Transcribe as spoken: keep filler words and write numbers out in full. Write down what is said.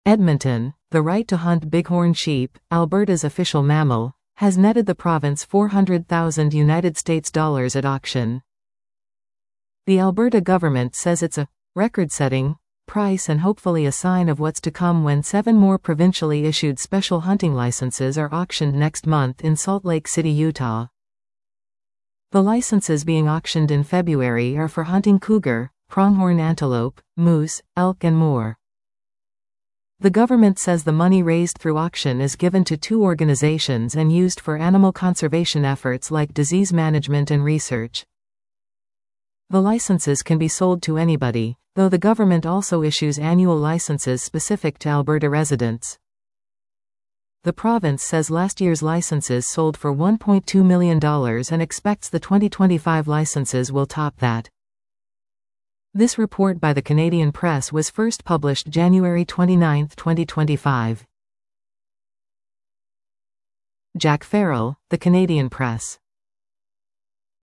Edmonton, the right to hunt bighorn sheep, Alberta's official mammal, has netted the province four hundred thousand United States dollars at auction. The Alberta government says it's a record-setting price and hopefully a sign of what's to come when seven more provincially issued special hunting licenses are auctioned next month in Salt Lake City, Utah. The licenses being auctioned in February are for hunting cougar, pronghorn antelope, moose, elk and more. The government says the money raised through auction is given to two organizations and used for animal conservation efforts like disease management and research. The licenses can be sold to anybody, though the government also issues annual licenses specific to Alberta residents. The province says last year's licenses sold for one point two million dollars and expects the twenty twenty-five licenses will top that. This report by the Canadian Press was first published January twenty-ninth, twenty twenty-five. Jack Farrell, The Canadian Press.